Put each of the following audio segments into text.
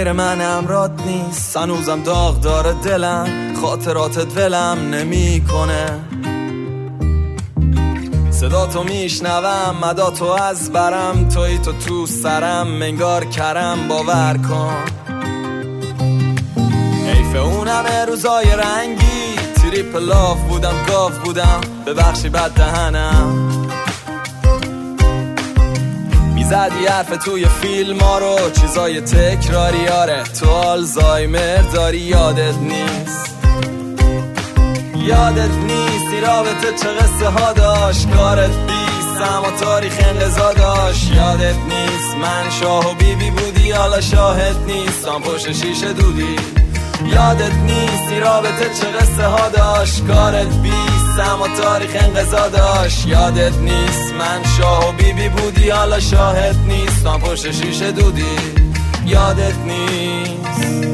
غیر من امراد نیست، هنوزم داغ داره دلم، خاطراتت ولم نمی کنه. صدا تو میشنوم، مدا تو از برم، توی تو سرم، منگار کرم باور کن. حیف اونم روزای رنگی، تریپ لاف بودم گاف بودم، ببخشی بد دهنم. میزدی حرف توی فیلم ها رو، چیزای تکراری، آره تو آلزایمر داری. یادت نیست این رابطه چه قصه ها داشت، کارت بیست اما تاریخ انقضا داشت. یادت نیست من شاه و بیبی بودی، حالا شاهد نیستم پشت شیشه دودی. یادت نیست این رابطه چه قصه ها داشت، کارت بیست اما تاریخ انقضا داشت. یادت نیست من شاه و بیبی بودی، حالا شاهد نیستم پشت شیشه دودی. یادت نیست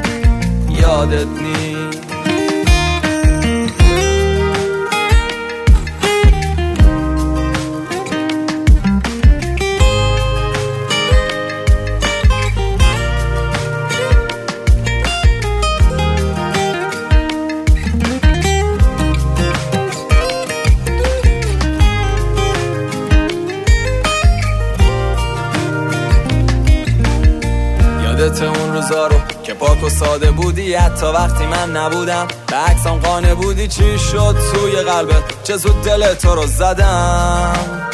یادت اون روزا رو که پاک و ساده بودی، حتی وقتی من نبودم به عکسم قانه بودی. چی شد توی قلبت چه زود دل تو رو زدم؟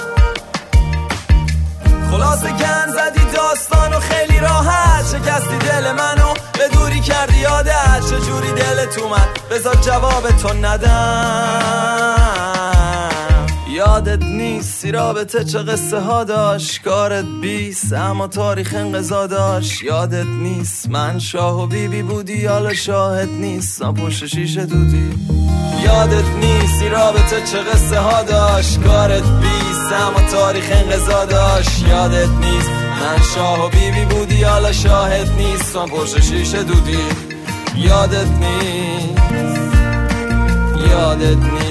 خلاصه کن زدی داستانو خیلی راحت، شکستی دل منو به دوری کردی یادت. چجوری دلت اومد بذار جواب تو ندم. یادت نیست رابطه چه قصه ها داشت، کارت بیست اما تاریخ انقضا داشت. یادت نیست من شاه و بیبی بودی، حالا شاهد نیستم پشت شیشه دودی. یادت نیست رابطه چه قصه ها داشت، کارت بیست اما تاریخ انقضا داشت. یادت نیست من شاه و بیبی بودی، حالا شاهد نیستم پشت شیشه دودی. یادت نیست